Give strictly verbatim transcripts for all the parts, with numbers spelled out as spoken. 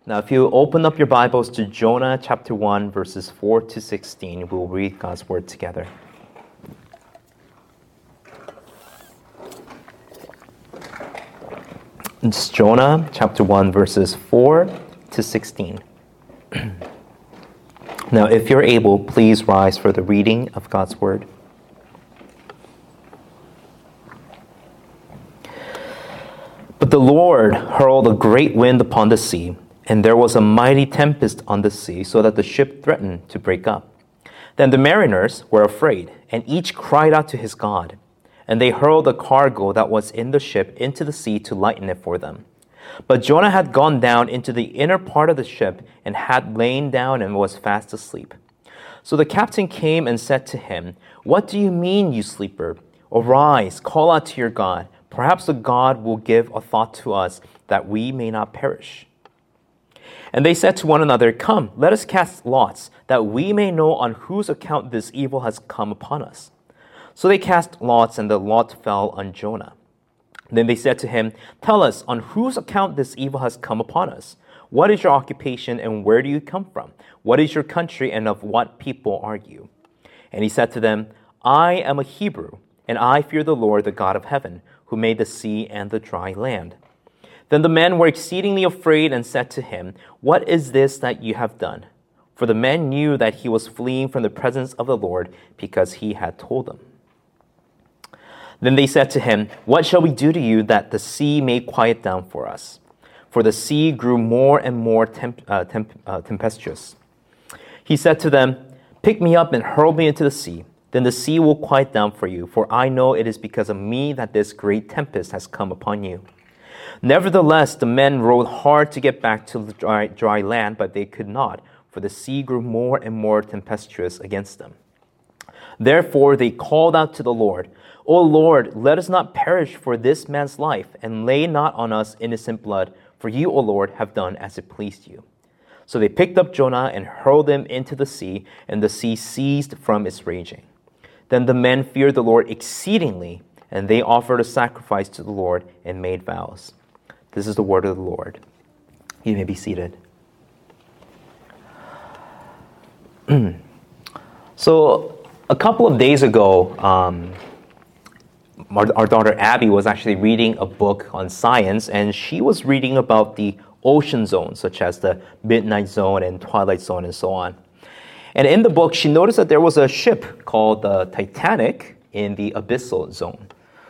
Now, if you open up your Bibles to Jonah chapter one, verses four to sixteen, we'll read God's word together. It's Jonah chapter one, verses four to sixteen. Now, if you're able, please rise for the reading of God's word. But the Lord hurled a great wind upon the sea, and there was a mighty tempest on the sea, so that the ship threatened to break up. Then the mariners were afraid, and each cried out to his God. And they hurled the cargo that was in the ship into the sea to lighten it for them. But Jonah had gone down into the inner part of the ship, and had lain down and was fast asleep. So the captain came and said to him, "What do you mean, you sleeper? Arise, call out to your God. Perhaps the God will give a thought to us, that we may not perish." And they said to one another, "Come, let us cast lots, that we may know on whose account this evil has come upon us." So they cast lots, and the lot fell on Jonah. Then they said to him, "Tell us, on whose account this evil has come upon us? What is your occupation, and where do you come from? What is your country, and of what people are you?" And he said to them, "I am a Hebrew, and I fear the Lord, the God of heaven, who made the sea and the dry land." Then the men were exceedingly afraid and said to him, "What is this that you have done?" For the men knew that he was fleeing from the presence of the Lord, because he had told them. Then they said to him, "What shall we do to you that the sea may quiet down for us?" For the sea grew more and more temp- uh, temp- uh, tempestuous. He said to them, "Pick me up and hurl me into the sea. Then the sea will quiet down for you, for I know it is because of me that this great tempest has come upon you." Nevertheless, the men rowed hard to get back to the dry, dry land, but they could not, for the sea grew more and more tempestuous against them. Therefore they called out to the Lord, "O Lord, let us not perish for this man's life, and lay not on us innocent blood, for you, O Lord, have done as it pleased you." So they picked up Jonah and hurled him into the sea, and the sea ceased from its raging. Then the men feared the Lord exceedingly, and they offered a sacrifice to the Lord and made vows. This is the word of the Lord. You may be seated. So a couple of days ago, um, our, our daughter Abby was actually reading a book on science, and she was reading about the ocean zones, such as the midnight zone and twilight zone and so on. And in the book, she noticed that there was a ship called the Titanic in the abyssal zone.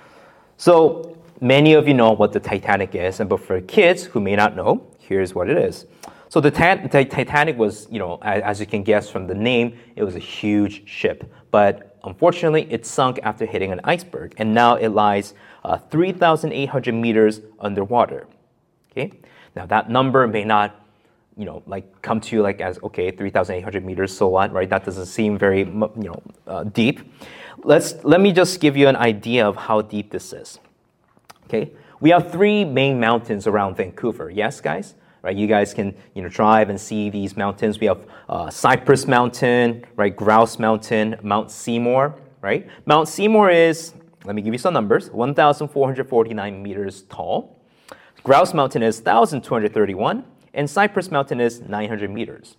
So many of you know what the Titanic is, and but for kids who may not know, here's what it is. So the, ta- the Titanic was, you know, as, as you can guess from the name, it was a huge ship. But unfortunately, it sunk after hitting an iceberg, and now it lies uh, three thousand eight hundred meters underwater. Okay, now that number may not, you know, like come to you like as okay, three thousand eight hundred meters. So what, right? That doesn't seem very, you know, uh, deep. Let's let me just give you an idea of how deep this is. Okay, we have three main mountains around Vancouver. Yes, guys, right? You guys can, you know, drive and see these mountains. We have uh, Cypress Mountain, right? Grouse Mountain, Mount Seymour, right? Mount Seymour is, let me give you some numbers: one thousand four hundred forty-nine meters tall. Grouse Mountain is one thousand two hundred thirty-one, and Cypress Mountain is nine hundred meters.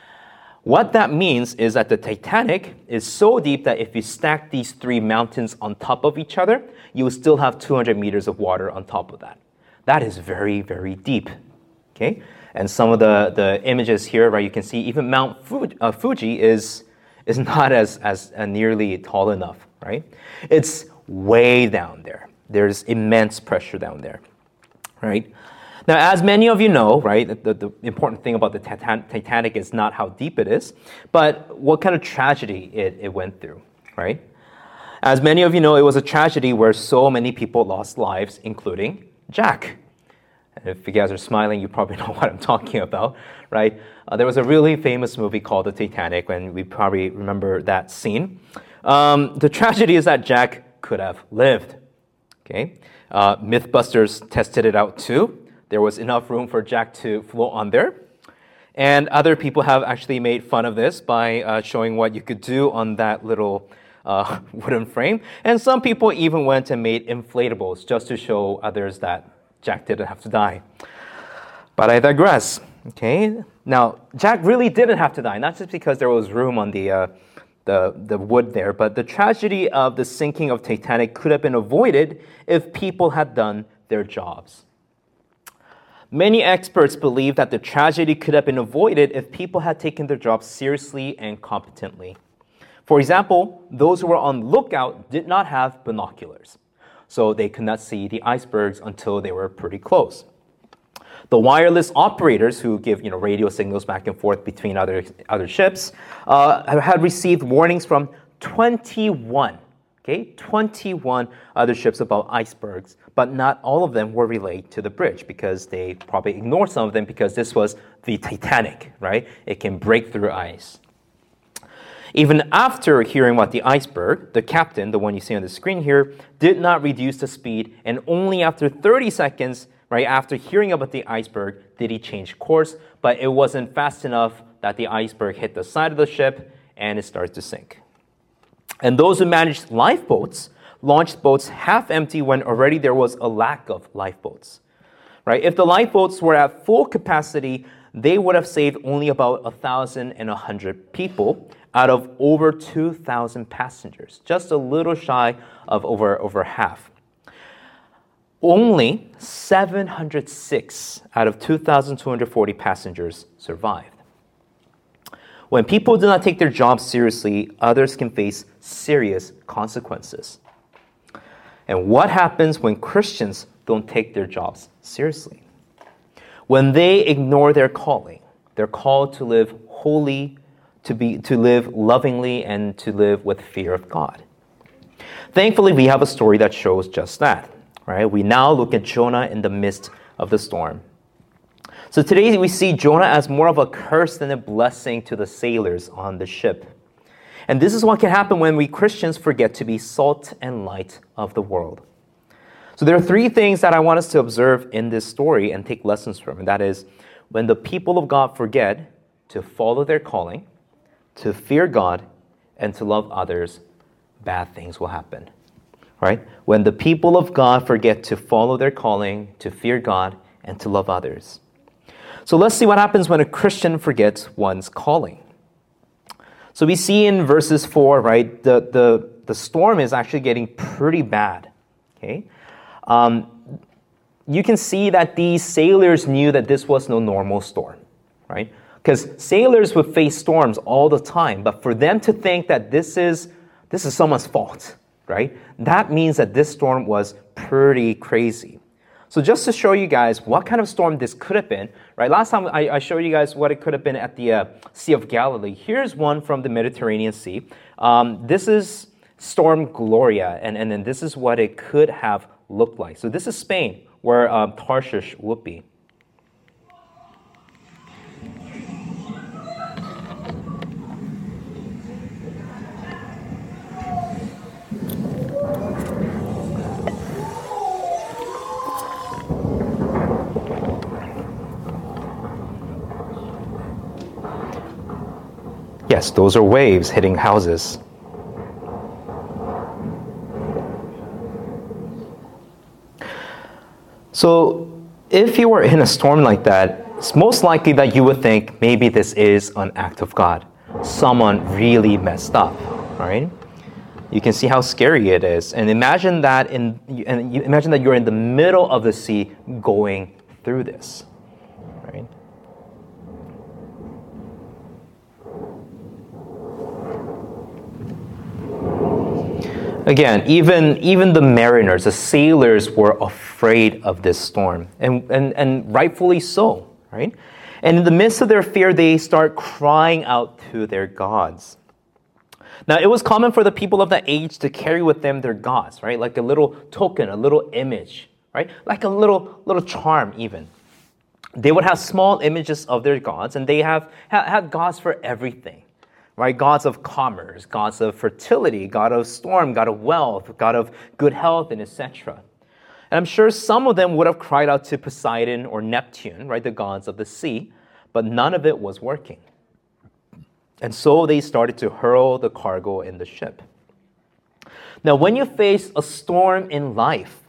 What that means is that the Titanic is so deep that if you stack these three mountains on top of each other, you will still have two hundred meters of water on top of that. That is very, very deep. Okay, and some of the, the images here, right, you can see even Mount Fuji, uh, Fuji is is not as as uh, nearly tall enough, right? It's way down there. There's immense pressure down there, right? Now, as many of you know, right, the, the important thing about the Titan- Titanic is not how deep it is, but what kind of tragedy it, it went through, right? As many of you know, it was a tragedy where so many people lost lives, including Jack. And if you guys are smiling, you probably know what I'm talking about, right? Uh, there was a really famous movie called The Titanic, and we probably remember that scene. Um, the tragedy is that Jack could have lived, okay? Uh, Mythbusters tested it out too. There was enough room for Jack to float on there. And other people have actually made fun of this by uh, showing what you could do on that little uh, wooden frame. And some people even went and made inflatables just to show others that Jack didn't have to die. But I digress. Okay, now Jack really didn't have to die, not just because there was room on the uh, the the wood there, but the tragedy of the sinking of Titanic could have been avoided if people had done their jobs. Many experts believe that the tragedy could have been avoided if people had taken their jobs seriously and competently. For example, those who were on lookout did not have binoculars, so they could not see the icebergs until they were pretty close. The wireless operators who give you know, radio signals back and forth between other, other ships uh, had received warnings from twenty-one, okay, twenty-one other ships about icebergs, but not all of them were relayed to the bridge because they probably ignored some of them because this was the Titanic, right? It can break through ice. Even after hearing about the iceberg, the captain, the one you see on the screen here, did not reduce the speed, and only after thirty seconds, right after hearing about the iceberg, did he change course, but it wasn't fast enough that the iceberg hit the side of the ship and it started to sink. And those who managed lifeboats launched boats half empty when already there was a lack of lifeboats. Right? If the lifeboats were at full capacity, they would have saved only about one thousand one hundred people out of over two thousand passengers, just a little shy of over, over half. Only seven hundred six out of two thousand two hundred forty passengers survived. When people do not take their jobs seriously, others can face serious consequences. And what happens when Christians don't take their jobs seriously? When they ignore their calling, they're called to live holy, to be to live lovingly, and to live with fear of God. Thankfully, we have a story that shows just that. Right? We now look at Jonah in the midst of the storm. So today we see Jonah as more of a curse than a blessing to the sailors on the ship. And this is what can happen when we Christians forget to be salt and light of the world. So there are three things that I want us to observe in this story and take lessons from. And that is, when the people of God forget to follow their calling, to fear God, and to love others, bad things will happen. Right? When the people of God forget to follow their calling, to fear God, and to love others. So let's see what happens when a Christian forgets one's calling. So we see in verses four, right, the, the, the storm is actually getting pretty bad. Okay? Um, you can see that these sailors knew that this was no normal storm, right? Because sailors would face storms all the time, but for them to think that this is this is someone's fault, right? That means that this storm was pretty crazy. So just to show you guys what kind of storm this could have been, right? Last time I, I showed you guys what it could have been at the uh, Sea of Galilee. Here's one from the Mediterranean Sea. Um, this is Storm Gloria, and, and then this is what it could have looked like. So this is Spain, where um, Tarshish would be. Yes, those are waves hitting houses. So if you were in a storm like that, it's most likely that you would think maybe this is an act of God. Someone really messed up, right? You can see how scary it is. And imagine that in and you imagine that you're in the middle of the sea going through this, right? Again, even, even the mariners, the sailors were afraid of this storm, and, and, and rightfully so, right? And in the midst of their fear, they start crying out to their gods. Now, it was common for the people of that age to carry with them their gods, right? Like a little token, a little image, right? Like a little, little charm even. They would have small images of their gods, and they have had gods for everything. Right? Gods of commerce, gods of fertility, god of storm, god of wealth, god of good health, and et cetera. And I'm sure some of them would have cried out to Poseidon or Neptune, right, the gods of the sea, but none of it was working. And so they started to hurl the cargo in the ship. Now, when you face a storm in life,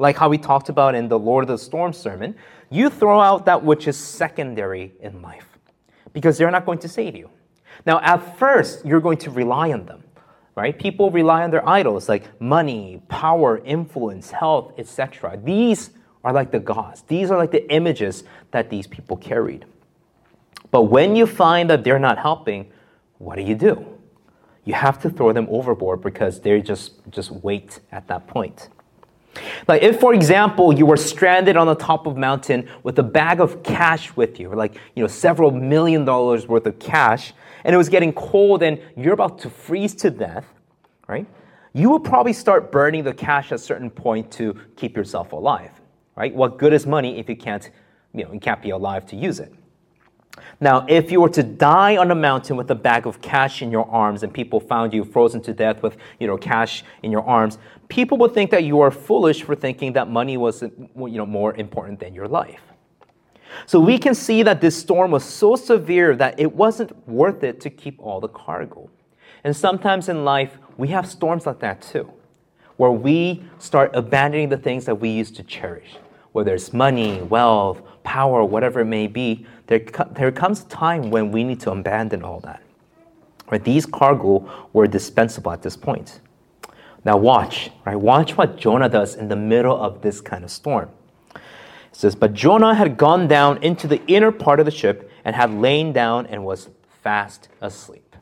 Like how we talked about in the Lord of the Storms sermon, you throw out that which is secondary in life because they're not going to save you. Now, at first, you're going to rely on them, right? People rely on their idols like money, power, influence, health, et cetera. These are like the gods. These are like the images that these people carried. But when you find that they're not helping, what do you do? You have to throw them overboard because they're just, just weight at that point. Like if, for example, you were stranded on the top of a mountain with a bag of cash with you, like you know several million dollars worth of cash, and it was getting cold and you're about to freeze to death, right? You will probably start burning the cash at a certain point to keep yourself alive, right? What good is money if you can't, you know, you can't be alive to use it? Now, if you were to die on a mountain with a bag of cash in your arms and people found you frozen to death with, you know, cash in your arms, people would think that you are foolish for thinking that money was, you know, more important than your life. So we can see that this storm was so severe that it wasn't worth it to keep all the cargo. And sometimes in life, we have storms like that too, where we start abandoning the things that we used to cherish. Whether it's money, wealth, power, whatever it may be, there, there comes a time when we need to abandon all that. Right? These cargo were dispensable at this point. Now watch, right? Watch what Jonah does in the middle of this kind of storm. It says, but Jonah had gone down into the inner part of the ship and had lain down and was fast asleep.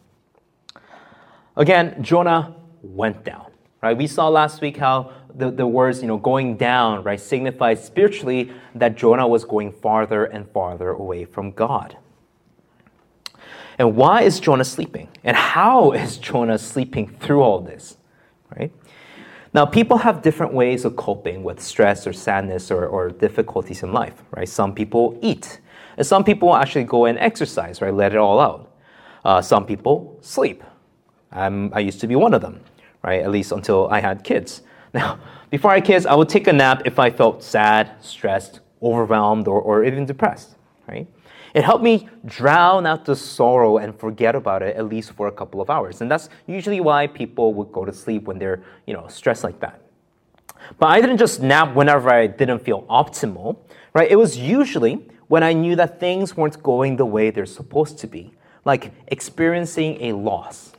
Again, Jonah went down. Right? We saw last week how the, the words, you know, going down, right, signifies spiritually that Jonah was going farther and farther away from God. And why is Jonah sleeping? And how is Jonah sleeping through all this? Right? Now, people have different ways of coping with stress or sadness or, or difficulties in life, right? Some people eat. And some people actually go and exercise, right? Let it all out. Uh, some people sleep. Um, I used to be one of them, right? At least until I had kids. Now, before I had kids, I would take a nap if I felt sad, stressed, overwhelmed, or, or even depressed, right? It helped me drown out the sorrow and forget about it at least for a couple of hours. And that's usually why people would go to sleep when they're, you know, stressed like that. But I didn't just nap whenever I didn't feel optimal, right? It was usually when I knew that things weren't going the way they're supposed to be, like experiencing a loss.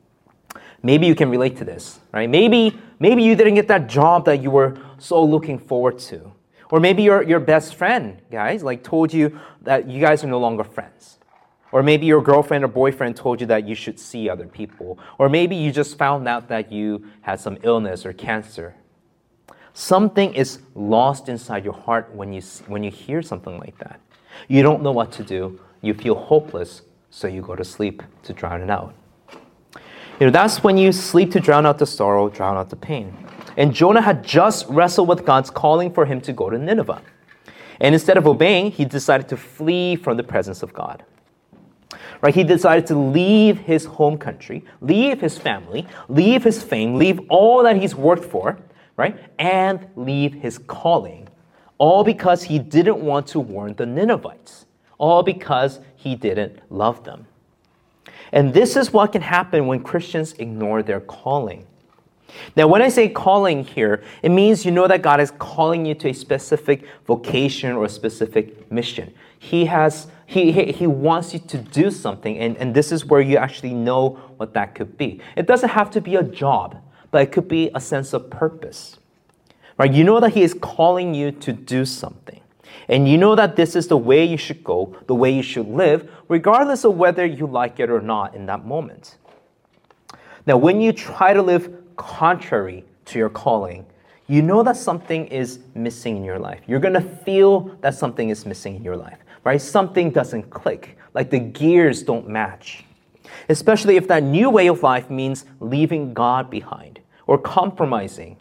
Maybe you can relate to this, right? Maybe, maybe you didn't get that job that you were so looking forward to. Or maybe your, your best friend, guys, like told you that you guys are no longer friends. Or maybe your girlfriend or boyfriend told you that you should see other people. Or maybe you just found out that you had some illness or cancer. Something is lost inside your heart when you, when you hear something like that. You don't know what to do. You feel hopeless, so you go to sleep to drown it out. You know, that's when you sleep to drown out the sorrow, drown out the pain. And Jonah had just wrestled with God's calling for him to go to Nineveh. And instead of obeying, he decided to flee from the presence of God. Right? He decided to leave his home country, leave his family, leave his fame, leave all that he's worked for, right? And leave his calling. All because he didn't want to warn the Ninevites. All because he didn't love them. And this is what can happen when Christians ignore their calling. Now, when I say calling here, it means you know that God is calling you to a specific vocation or a specific mission. He has, he, he, he wants you to do something, and, and this is where you actually know what that could be. It doesn't have to be a job, but it could be a sense of purpose. Right? You know that He is calling you to do something. And you know that this is the way you should go, the way you should live, regardless of whether you like it or not in that moment. Now, when you try to live contrary to your calling, you know that something is missing in your life. You're going to feel that something is missing in your life, right? Something doesn't click, like the gears don't match. Especially if that new way of life means leaving God behind or compromising.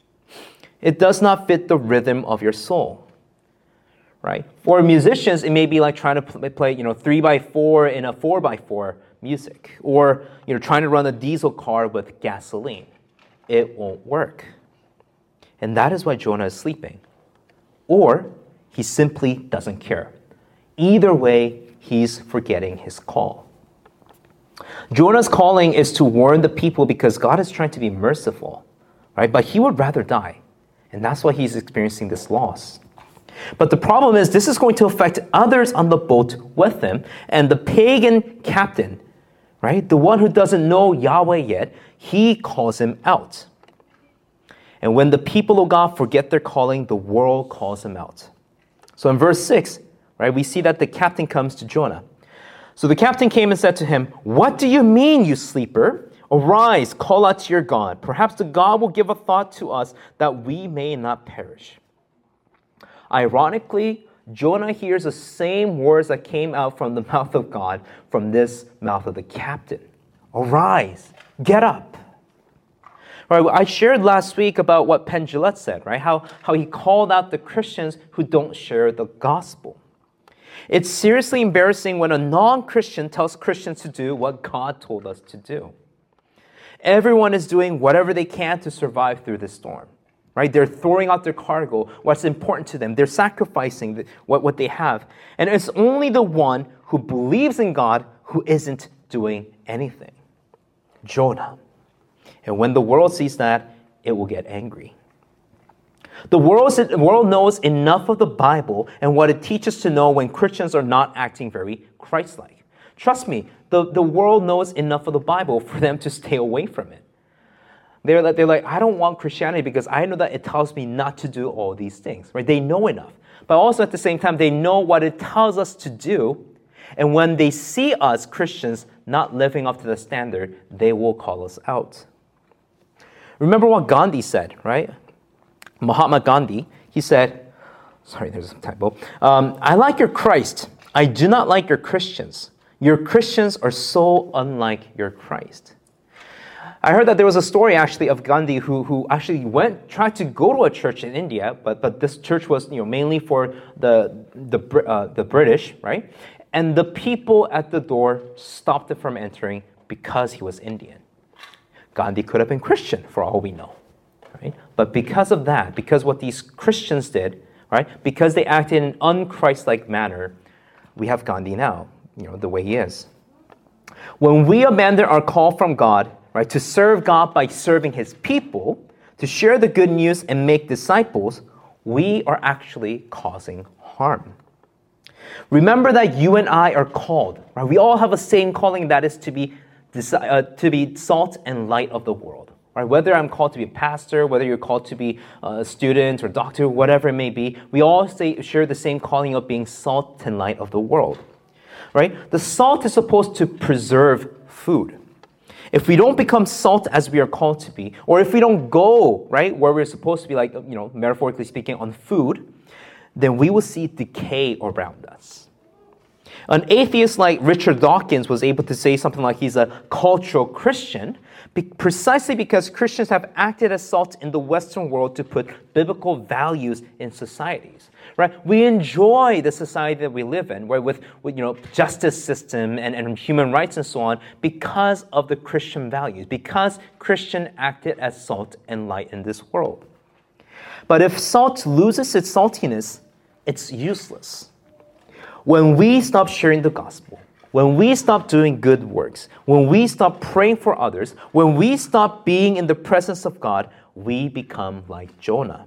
It does not fit the rhythm of your soul. Right? For musicians, it may be like trying to play, you know, three by four in a four by four music, or you know, trying to run a diesel car with gasoline. It won't work. And that is why Jonah is sleeping. Or he simply doesn't care. Either way, he's forgetting his call. Jonah's calling is to warn the people because God is trying to be merciful, right? But he would rather die. And that's why he's experiencing this loss. But the problem is, this is going to affect others on the boat with him. And the pagan captain, right, the one who doesn't know Yahweh yet, he calls him out. And when the people of God forget their calling, the world calls him out. So in verse six, right, we see that the captain comes to Jonah. So the captain came and said to him, "What do you mean, you sleeper? Arise, call out to your God. Perhaps the God will give a thought to us that we may not perish." Ironically, Jonah hears the same words that came out from the mouth of God from this mouth of the captain. Arise, get up. Right, I shared last week about what Penn Jillette said, right? How, how he called out the Christians who don't share the gospel. It's seriously embarrassing when a non-Christian tells Christians to do what God told us to do. Everyone is doing whatever they can to survive through this storm. Right? They're throwing out their cargo, what's important to them. They're sacrificing the, what, what they have. And it's only the one who believes in God who isn't doing anything. Jonah. And when the world sees that, it will get angry. The world, the world knows enough of the Bible and what it teaches to know when Christians are not acting very Christ-like. Trust me, the, the world knows enough of the Bible for them to stay away from it. They're like, they're like, I don't want Christianity because I know that it tells me not to do all these things. Right? They know enough. But also at the same time, they know what it tells us to do. And when they see us, Christians, not living up to the standard, they will call us out. Remember what Gandhi said, right? Mahatma Gandhi, he said, sorry, there's a typo. Um, I like your Christ. I do not like your Christians. Your Christians are so unlike your Christ. I heard that there was a story actually of Gandhi who, who actually went, tried to go to a church in India, but, but this church was, you know, mainly for the, the, uh, the British, right? And the people at the door stopped him from entering because he was Indian. Gandhi could have been Christian for all we know, right? But because of that, because what these Christians did, right? Because they acted in an un-Christ-like manner, we have Gandhi now, you know, the way he is. When we abandon our call from God, right, to serve God by serving his people, to share the good news and make disciples, we are actually causing harm. Remember that you and I are called, right? We all have the same calling, that is to be uh, to be salt and light of the world. Right? Whether I'm called to be a pastor, whether you're called to be a student or doctor, whatever it may be, we all say, share the same calling of being salt and light of the world. Right? The salt is supposed to preserve food. If we don't become salt as we are called to be, or if we don't go, right, where we're supposed to be, like, you know, metaphorically speaking, on food, then we will see decay around us. An atheist like Richard Dawkins was able to say something like he's a cultural Christian be- precisely because Christians have acted as salt in the Western world to put biblical values in societies. Right? We enjoy the society that we live in, where with, with you know justice system and, and human rights and so on, because of the Christian values, because Christian acted as salt and light in this world. But if salt loses its saltiness, it's useless. When we stop sharing the gospel, when we stop doing good works, when we stop praying for others, when we stop being in the presence of God, we become like Jonah.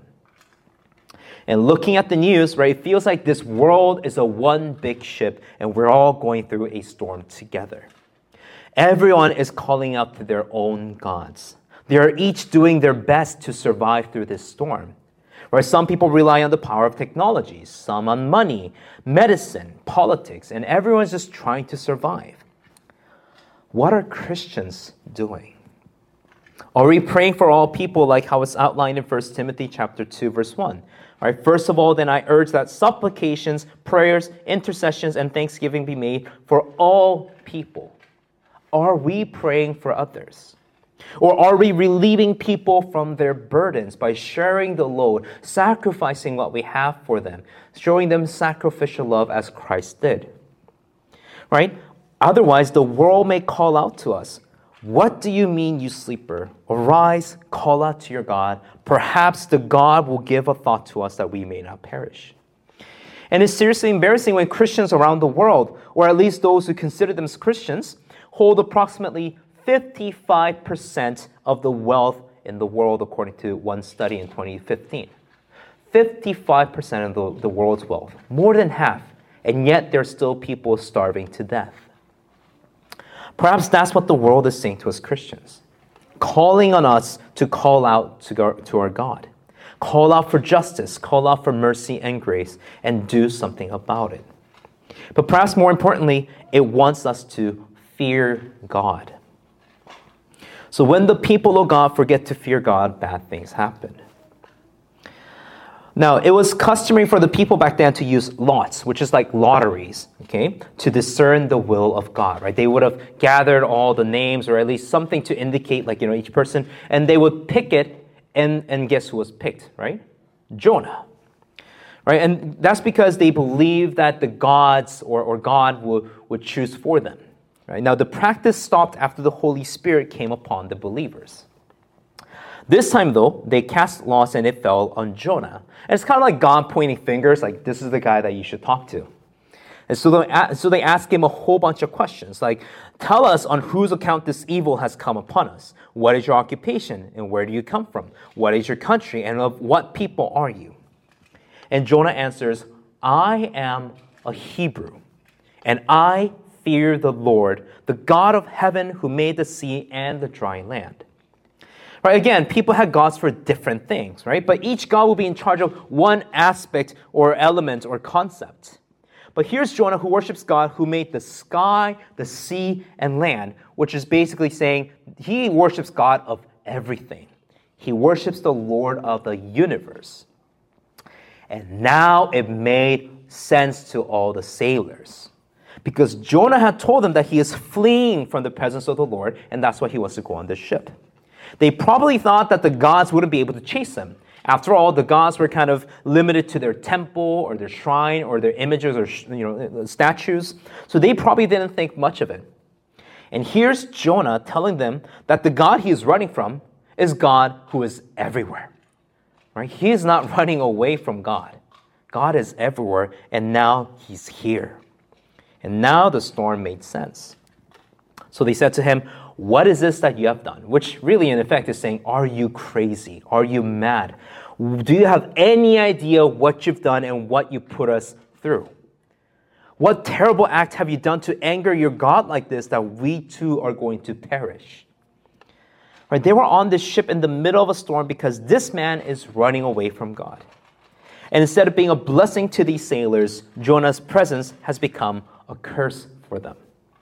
And looking at the news, right, it feels like this world is a one big ship and we're all going through a storm together. Everyone is calling out to their own gods. They are each doing their best to survive through this storm. Right? Some people rely on the power of technology, some on money, medicine, politics, and everyone's just trying to survive. What are Christians doing? Are we praying for all people like how it's outlined in First Timothy chapter two, verse one? Right? First of all, then I urge that supplications, prayers, intercessions, and thanksgiving be made for all people. Are we praying for others? Or are we relieving people from their burdens by sharing the load, sacrificing what we have for them, showing them sacrificial love as Christ did? Right? Otherwise, the world may call out to us, "What do you mean, you sleeper? Arise, call out to your God. Perhaps the God will give a thought to us that we may not perish." And it's seriously embarrassing when Christians around the world, or at least those who consider themselves Christians, hold approximately fifty-five percent of the wealth in the world according to one study in twenty fifteen. fifty-five percent of the, the world's wealth, more than half, and yet there's still people starving to death. Perhaps that's what the world is saying to us Christians, calling on us to call out to our, to our God, call out for justice, call out for mercy and grace, and do something about it. But perhaps more importantly, it wants us to fear God. So when the people of God forget to fear God, bad things happen. Now, it was customary for the people back then to use lots, which is like lotteries, okay, to discern the will of God, right? They would have gathered all the names or at least something to indicate, like, you know, each person, and they would pick it, and, and guess who was picked, right? Jonah, right? And that's because they believed that the gods or, or God would, would choose for them, right? Now, the practice stopped after the Holy Spirit came upon the believers. This time, though, they cast lots and it fell on Jonah. And it's kind of like God pointing fingers, like, this is the guy that you should talk to. And so they, so they ask him a whole bunch of questions, like, tell us on whose account this evil has come upon us. What is your occupation, and where do you come from? What is your country, and of what people are you? And Jonah answers, I am a Hebrew, and I fear the Lord, the God of heaven who made the sea and the dry land. Right, again, people had gods for different things, right? But each god will be in charge of one aspect or element or concept. But here's Jonah, who worships God who made the sky, the sea, and land, which is basically saying he worships God of everything. He worships the Lord of the universe. And now it made sense to all the sailors, because Jonah had told them that he is fleeing from the presence of the Lord, and that's why he wants to go on this ship. They probably thought that the gods wouldn't be able to chase him. After all, the gods were kind of limited to their temple or their shrine or their images or, you know, statues. So they probably didn't think much of it. And here's Jonah telling them that the God he is running from is God who is everywhere. Right? He is not running away from God. God is everywhere, and now he's here. And now the storm made sense. So they said to him, what is this that you have done? Which really, in effect, is saying, are you crazy? Are you mad? Do you have any idea what you've done and what you put us through? What terrible act have you done to anger your God like this, that we too are going to perish? Right? They were on this ship in the middle of a storm because this man is running away from God. And instead of being a blessing to these sailors, Jonah's presence has become a curse for them.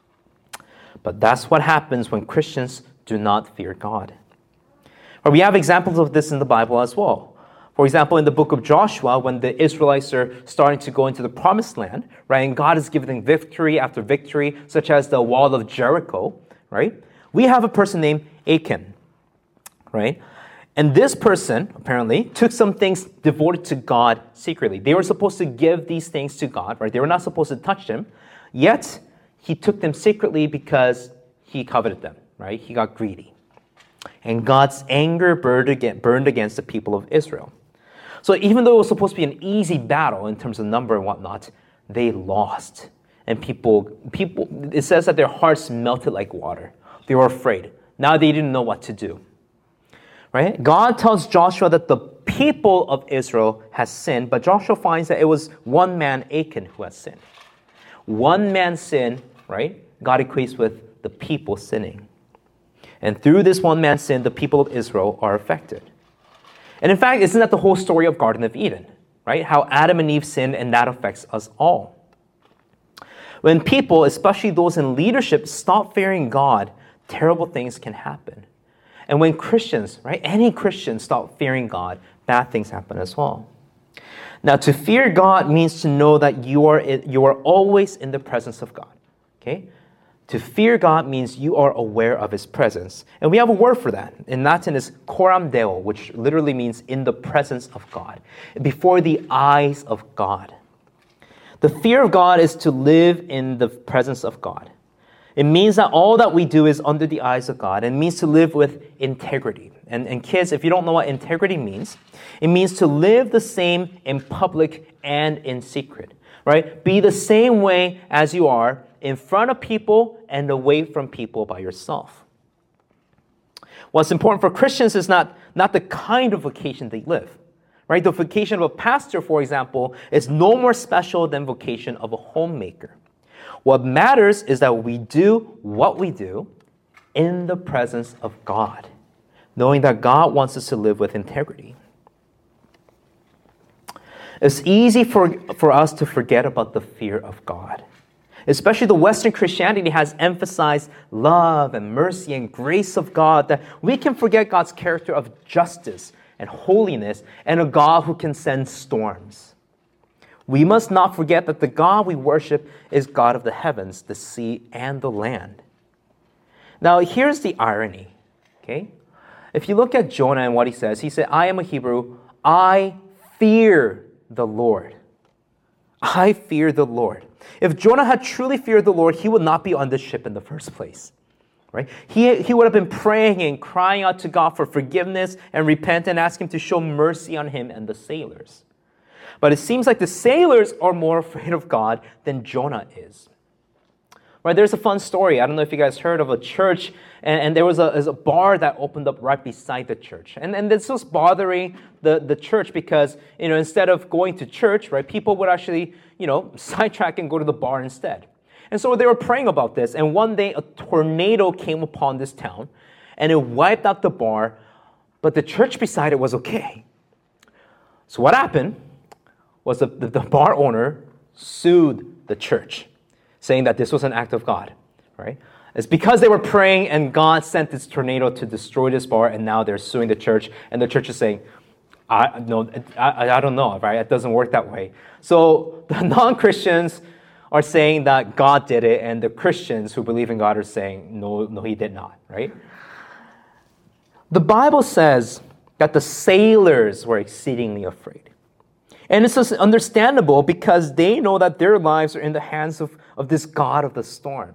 But that's what happens when Christians do not fear God. Or we have examples of this in the Bible as well. For example, in the book of Joshua, when the Israelites are starting to go into the promised land, right, and God is giving them victory after victory, such as the wall of Jericho, right, we have a person named Achan, right? And this person, apparently, took some things devoted to God secretly. They were supposed to give these things to God, right? They were not supposed to touch them, yet he took them secretly because he coveted them, right? He got greedy. And God's anger burned against the people of Israel. So even though it was supposed to be an easy battle in terms of number and whatnot, they lost. And people, people, it says that their hearts melted like water. They were afraid. Now they didn't know what to do. Right? God tells Joshua that the people of Israel has sinned, but Joshua finds that it was one man, Achan, who has sinned. One man's sin, right, God equates with the people sinning. And through this one man's sin, the people of Israel are affected. And in fact, isn't that the whole story of Garden of Eden, right? How Adam and Eve sinned, and that affects us all. When people, especially those in leadership, stop fearing God, terrible things can happen. And when Christians, right, any Christians stop fearing God, bad things happen as well. Now, to fear God means to know that you are, you are always in the presence of God. Okay? To fear God means you are aware of his presence. And we have a word for that. In Latin is coram Deo, which literally means in the presence of God, before the eyes of God. The fear of God is to live in the presence of God. It means that all that we do is under the eyes of God, and it means to live with integrity. And, and kids, if you don't know what integrity means, it means to live the same in public and in secret, right? Be the same way as you are in front of people and away from people by yourself. What's important for Christians is not, not the kind of vocation they live. Right? The vocation of a pastor, for example, is no more special than vocation of a homemaker. What matters is that we do what we do in the presence of God, knowing that God wants us to live with integrity. It's easy for, for us to forget about the fear of God. Especially the Western Christianity has emphasized love and mercy and grace of God, that we can forget God's character of justice and holiness and a God who can send storms. We must not forget that the God we worship is God of the heavens, the sea, and the land. Now, here's the irony, okay? If you look at Jonah and what he says, he said, I am a Hebrew, I fear the Lord. I fear the Lord. If Jonah had truly feared the Lord, he would not be on this ship in the first place. Right? He, he would have been praying and crying out to God for forgiveness and repent and ask him to show mercy on him and the sailors. But it seems like the sailors are more afraid of God than Jonah is. Right? There's a fun story. I don't know if you guys heard of a church, and, and there was a, was a bar that opened up right beside the church. And, and this was bothering the, the church because, you know, instead of going to church, right, people would actually, you know, sidetrack and go to the bar instead. And so they were praying about this, and one day a tornado came upon this town, and it wiped out the bar, but the church beside it was okay. So what happened was the, the, the bar owner sued the church, saying that this was an act of God, right? It's because they were praying, and God sent this tornado to destroy this bar, and now they're suing the church, and the church is saying, I, no, I, I don't know, right? It doesn't work that way. So the non-Christians are saying that God did it, and the Christians who believe in God are saying, no, no, he did not, right? The Bible says that the sailors were exceedingly afraid. And it's just understandable because they know that their lives are in the hands of, of this God of the storm.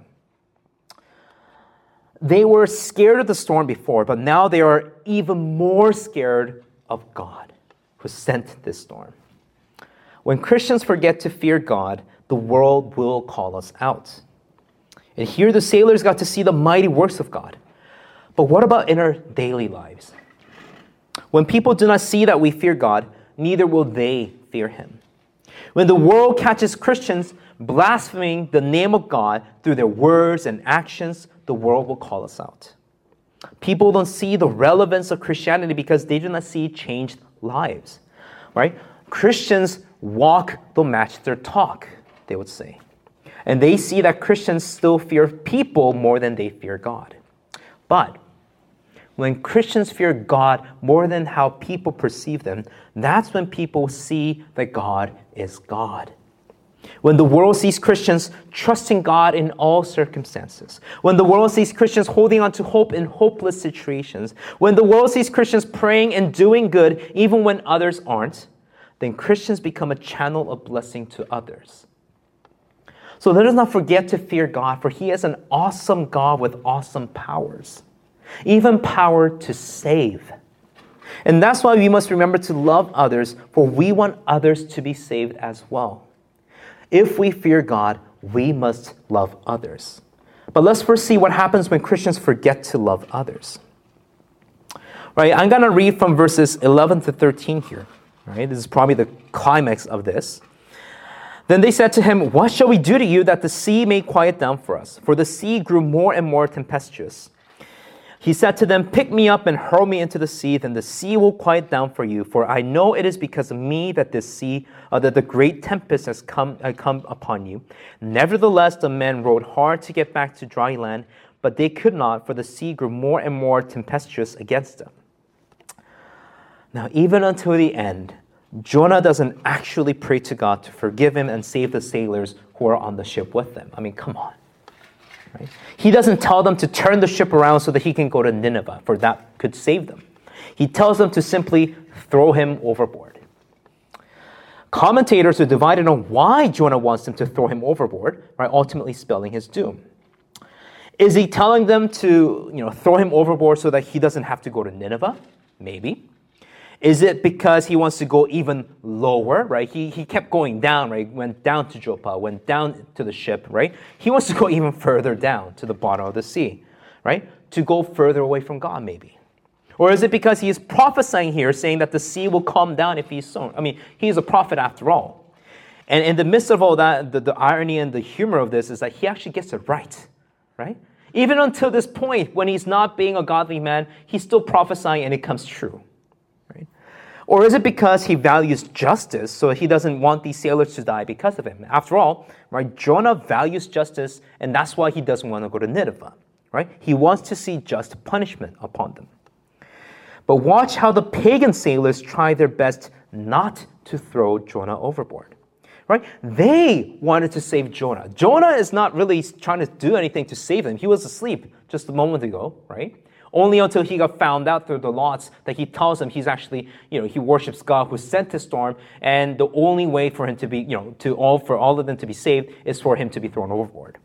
They were scared of the storm before, but now they are even more scared of God who sent this storm. When Christians forget to fear God, the world will call us out. And here the sailors got to see the mighty works of God. But what about in our daily lives? When people do not see that we fear God, neither will they fear him. When the world catches Christians blaspheming the name of God through their words and actions, the world will call us out. People don't see the relevance of Christianity because they do not see changed lives, right? Christians walk don't match their talk, they would say. And they see that Christians still fear people more than they fear God. But when Christians fear God more than how people perceive them, that's when people see that God is God. When the world sees Christians trusting God in all circumstances, when the world sees Christians holding on to hope in hopeless situations, when the world sees Christians praying and doing good even when others aren't, then Christians become a channel of blessing to others. So let us not forget to fear God, for he is an awesome God with awesome powers, even power to save. And that's why we must remember to love others, for we want others to be saved as well. If we fear God, we must love others. But let's first see what happens when Christians forget to love others. Right, I'm going to read from verses eleven to thirteen here. Right, this is probably the climax of this. Then they said to him, "What shall we do to you that the sea may quiet down for us?" For the sea grew more and more tempestuous. He said to them, "Pick me up and hurl me into the sea, then the sea will quiet down for you. For I know it is because of me that this sea, uh, that the great tempest has come, uh, come upon you." Nevertheless, the men rowed hard to get back to dry land, but they could not, for the sea grew more and more tempestuous against them. Now, even until the end, Jonah doesn't actually pray to God to forgive him and save the sailors who are on the ship with them. I mean, come on. Right? He doesn't tell them to turn the ship around so that he can go to Nineveh, for that could save them. He tells them to simply throw him overboard. Commentators are divided on why Jonah wants them to throw him overboard, right? Ultimately spelling his doom. Is he telling them to, you know, throw him overboard so that he doesn't have to go to Nineveh? Maybe. Is it because he wants to go even lower, right? He, he kept going down, right? Went down to Joppa, went down to the ship, right? He wants to go even further down to the bottom of the sea, right? to go further away from God, maybe? Or is it because he is prophesying here, saying that the sea will calm down if he's sown? I mean, he's a prophet after all. And in the midst of all that, the, the irony and the humor of this is that he actually gets it right, right? Even until this point, when he's not being a godly man, he's still prophesying and it comes true, right? Or is it because he values justice, so he doesn't want these sailors to die because of him? After all, right, Jonah values justice, and that's why he doesn't want to go to Nineveh, right? He wants to see just punishment upon them. But watch how the pagan sailors try their best not to throw Jonah overboard. Right? They wanted to save Jonah. Jonah is not really trying to do anything to save them. He was asleep just a moment ago, right? Only until he got found out through the lots that he tells them he's actually, you know, he worships God who sent the storm, and the only way for him to be, you know, to all for all of them to be saved is for him to be thrown overboard.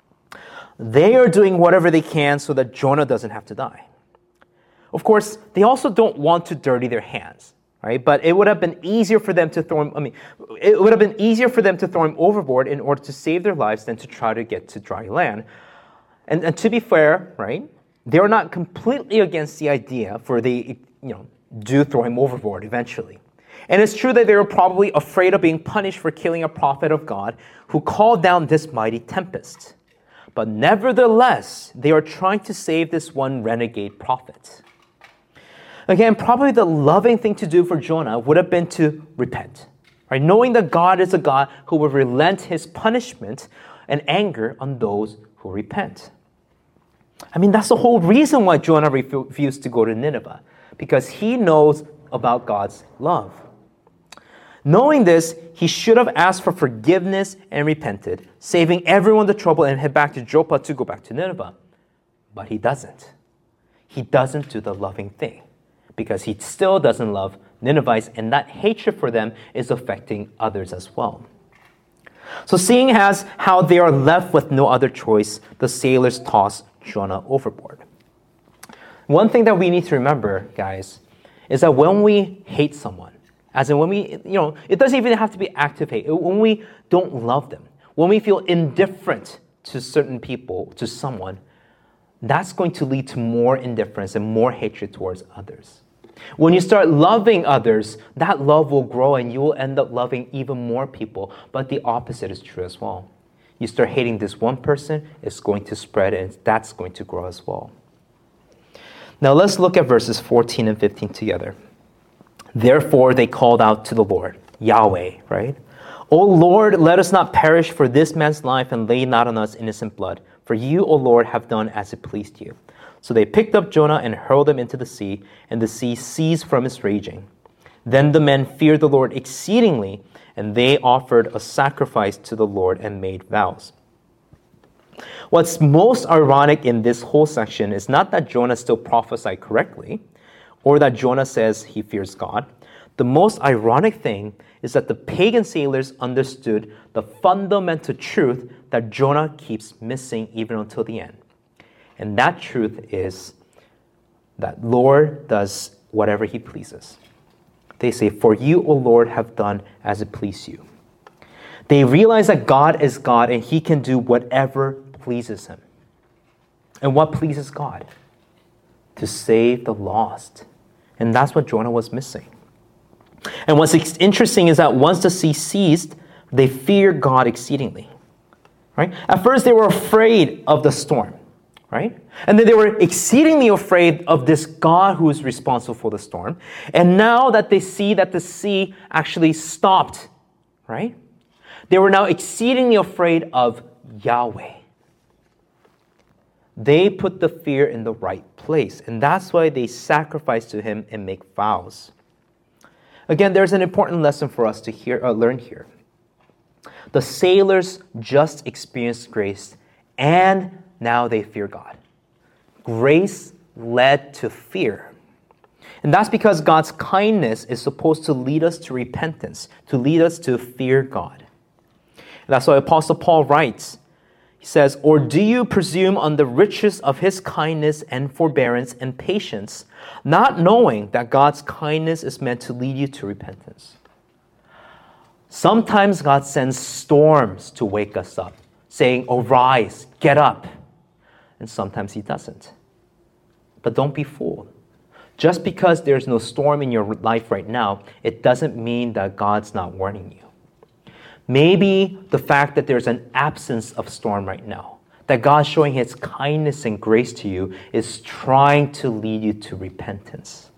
They are doing whatever they can so that Jonah doesn't have to die. Of course, they also don't want to dirty their hands. Right? But it would have been easier for them to throw him, I mean, it would have been easier for them to throw him overboard in order to save their lives than to try to get to dry land. And, and to be fair, right, they're not completely against the idea for the, you know, do throw him overboard eventually. And it's true that they were probably afraid of being punished for killing a prophet of God who called down this mighty tempest. But nevertheless, they are trying to save this one renegade prophet. Again, probably the loving thing to do for Jonah would have been to repent, right? Knowing that God is a God who will relent his punishment and anger on those who repent. I mean, that's the whole reason why Jonah refused to go to Nineveh, because he knows about God's love. Knowing this, he should have asked for forgiveness and repented, saving everyone the trouble and head back to Joppa to go back to Nineveh. But he doesn't. He doesn't do the loving thing, because he still doesn't love Ninevites, and that hatred for them is affecting others as well. So seeing as how they are left with no other choice, the sailors toss Jonah overboard. One thing that we need to remember, guys, is that when we hate someone, as in when we, you know, it doesn't even have to be active hate, when we don't love them, when we feel indifferent to certain people, to someone, that's going to lead to more indifference and more hatred towards others. When you start loving others, that love will grow and you will end up loving even more people. But the opposite is true as well. You start hating this one person, it's going to spread and that's going to grow as well. Now let's look at verses fourteen and fifteen together. Therefore they called out to the Lord, Yahweh, right? O Lord, let us not perish for this man's life and lay not on us innocent blood. For you, O Lord, have done as it pleased you. So they picked up Jonah and hurled him into the sea, and the sea ceased from its raging. Then the men feared the Lord exceedingly, and they offered a sacrifice to the Lord and made vows. What's most ironic in this whole section is not that Jonah still prophesied correctly, or that Jonah says he fears God. The most ironic thing is that the pagan sailors understood the fundamental truth that Jonah keeps missing even until the end. And that truth is that Lord does whatever he pleases. They say, for you, O Lord, have done as it pleased you. They realize that God is God and he can do whatever pleases him. And what pleases God? To save the lost. And that's what Jonah was missing. And what's interesting is that once the sea ceased, they feared God exceedingly. Right? At first, they were afraid of the storm. Right? And then they were exceedingly afraid of this God who is responsible for the storm. And now that they see that the sea actually stopped, right? They were now exceedingly afraid of Yahweh. They put the fear in the right place. And that's why they sacrifice to him and make vows. Again, there's an important lesson for us to hear, uh, learn here. The sailors just experienced grace, and now they fear God. Grace led to fear. And that's because God's kindness is supposed to lead us to repentance, to lead us to fear God. And that's why Apostle Paul writes, he says, or do you presume on the riches of his kindness and forbearance and patience, not knowing that God's kindness is meant to lead you to repentance? Sometimes God sends storms to wake us up, saying, arise, get up. And sometimes he doesn't. But don't be fooled. Just because there's no storm in your life right now, it doesn't mean that God's not warning you. Maybe the fact that there's an absence of storm right now, that God's showing His kindness and grace to you, is trying to lead you to repentance.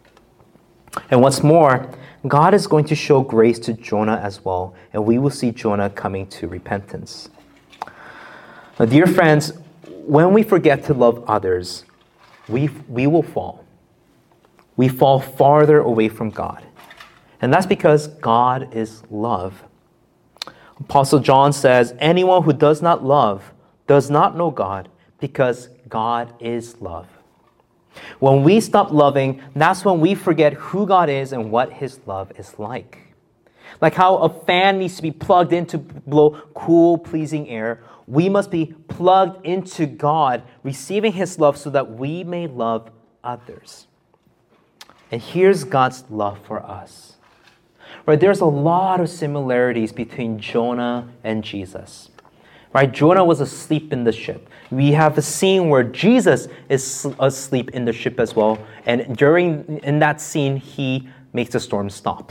And what's more, God is going to show grace to Jonah as well, and we will see Jonah coming to repentance. Now, dear friends, when we forget to love others, we, we will fall. We fall farther away from God. And that's because God is love. Apostle John says, anyone who does not love does not know God, because God is love. When we stop loving, that's when we forget who God is and what His love is like. Like how a fan needs to be plugged in to blow cool, pleasing air, we must be plugged into God, receiving His love so that we may love others. And here's God's love for us. Right, there's a lot of similarities between Jonah and Jesus. Right, Jonah was asleep in the ship. We have a scene where Jesus is asleep in the ship as well. And during in that scene, He makes the storm stop.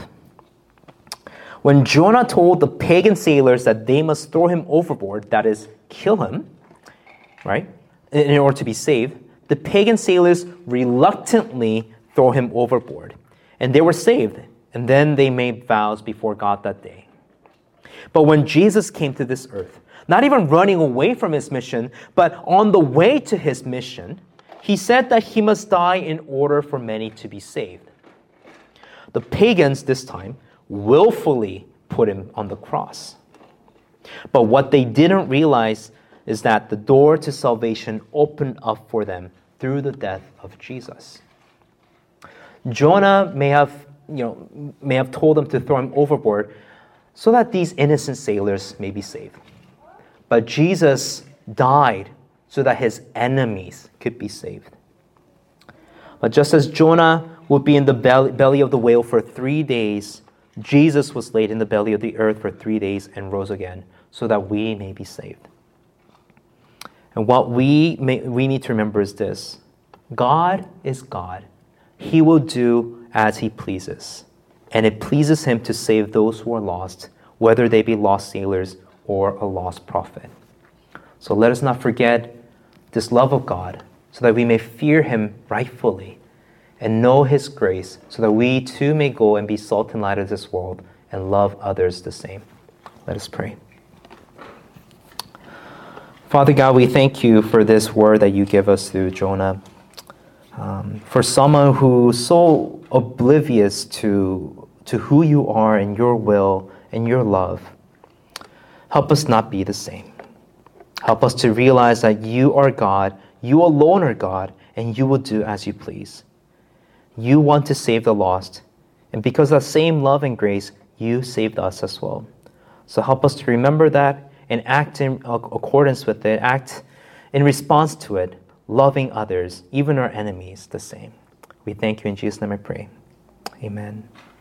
When Jonah told the pagan sailors that they must throw him overboard, that is, kill him, right, in order to be saved, the pagan sailors reluctantly throw him overboard. And they were saved. And then they made vows before God that day. But when Jesus came to this earth, not even running away from His mission, but on the way to His mission, He said that He must die in order for many to be saved. The pagans this time willfully put Him on the cross. But what they didn't realize is that the door to salvation opened up for them through the death of Jesus. Jonah may have, you know, may have told them to throw him overboard so that these innocent sailors may be saved. But Jesus died so that His enemies could be saved. But just as Jonah would be in the belly of the whale for three days, Jesus was laid in the belly of the earth for three days and rose again so that we may be saved. And what we may, we need to remember is this: God is God. He will do as He pleases. And it pleases Him to save those who are lost, whether they be lost sailors or a lost prophet. So let us not forget this love of God, so that we may fear Him rightfully and know His grace, so that we too may go and be salt and light of this world and love others the same. Let us pray. Father God, we thank You for this word that You give us through Jonah. Um, for someone who's so oblivious to, to who You are and Your will and Your love, help us not be the same. Help us to realize that You are God, You alone are God, and You will do as You please. You want to save the lost, and because of that same love and grace, You saved us as well. So help us to remember that and act in accordance with it, act in response to it, loving others, even our enemies, the same. We thank You in Jesus' name I pray. Amen.